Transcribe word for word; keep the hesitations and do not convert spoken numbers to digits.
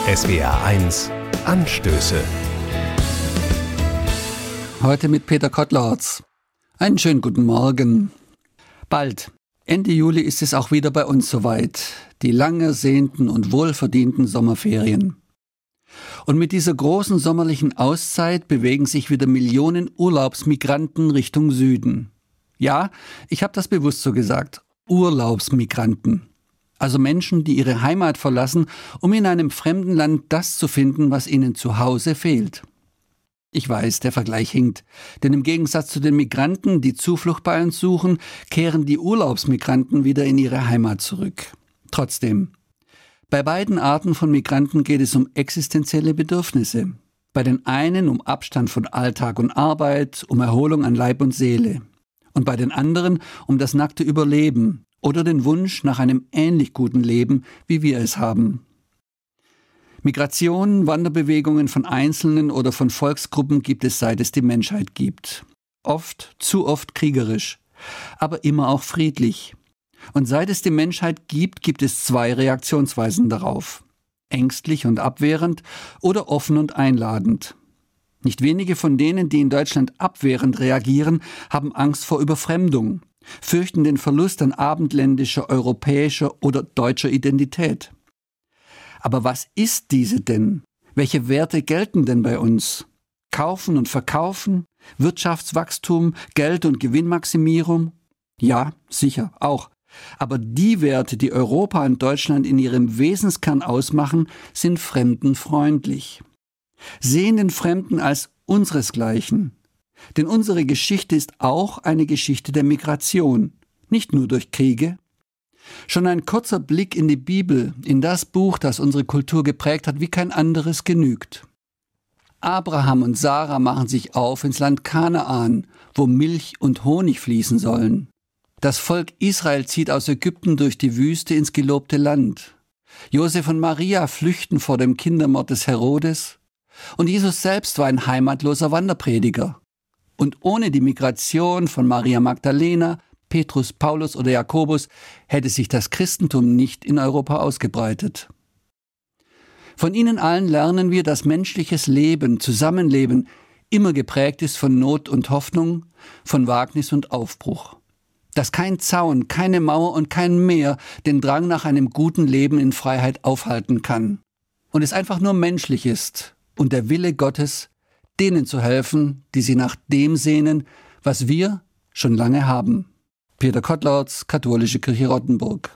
S W R eins Anstöße. Heute mit Peter Kotlarz. Einen schönen guten Morgen. Bald, Ende Juli, ist es auch wieder bei uns soweit. Die lang ersehnten und wohlverdienten Sommerferien. Und mit dieser großen sommerlichen Auszeit bewegen sich wieder Millionen Urlaubsmigranten Richtung Süden. Ja, ich habe das bewusst so gesagt. Urlaubsmigranten. Also Menschen, die ihre Heimat verlassen, um in einem fremden Land das zu finden, was ihnen zu Hause fehlt. Ich weiß, der Vergleich hinkt, denn im Gegensatz zu den Migranten, die Zuflucht bei uns suchen, kehren die Urlaubsmigranten wieder in ihre Heimat zurück. Trotzdem, bei beiden Arten von Migranten geht es um existenzielle Bedürfnisse. Bei den einen um Abstand von Alltag und Arbeit, um Erholung an Leib und Seele. Und bei den anderen um das nackte Überleben oder den Wunsch nach einem ähnlich guten Leben, wie wir es haben. Migration, Wanderbewegungen von Einzelnen oder von Volksgruppen gibt es, seit es die Menschheit gibt. Oft, zu oft kriegerisch, aber immer auch friedlich. Und seit es die Menschheit gibt, gibt es zwei Reaktionsweisen darauf. Ängstlich und abwehrend oder offen und einladend. Nicht wenige von denen, die in Deutschland abwehrend reagieren, haben Angst vor Überfremdung, fürchten den Verlust an abendländischer, europäischer oder deutscher Identität. Aber was ist diese denn? Welche Werte gelten denn bei uns? Kaufen und verkaufen? Wirtschaftswachstum? Geld- und Gewinnmaximierung? Ja, sicher, auch. Aber die Werte, die Europa und Deutschland in ihrem Wesenskern ausmachen, sind fremdenfreundlich. Sehen den Fremden als unseresgleichen. Denn unsere Geschichte ist auch eine Geschichte der Migration, nicht nur durch Kriege. Schon ein kurzer Blick in die Bibel, in das Buch, das unsere Kultur geprägt hat, wie kein anderes genügt. Abraham und Sarah machen sich auf ins Land Kanaan, wo Milch und Honig fließen sollen. Das Volk Israel zieht aus Ägypten durch die Wüste ins gelobte Land. Josef und Maria flüchten vor dem Kindermord des Herodes. Und Jesus selbst war ein heimatloser Wanderprediger. Und ohne die Migration von Maria Magdalena, Petrus, Paulus oder Jakobus hätte sich das Christentum nicht in Europa ausgebreitet. Von ihnen allen lernen wir, dass menschliches Leben, Zusammenleben immer geprägt ist von Not und Hoffnung, von Wagnis und Aufbruch. Dass kein Zaun, keine Mauer und kein Meer den Drang nach einem guten Leben in Freiheit aufhalten kann. Und es einfach nur menschlich ist und der Wille Gottes, denen zu helfen, die sich nach dem sehnen, was wir schon lange haben. Peter Kotlarz, Katholische Kirche Rottenburg.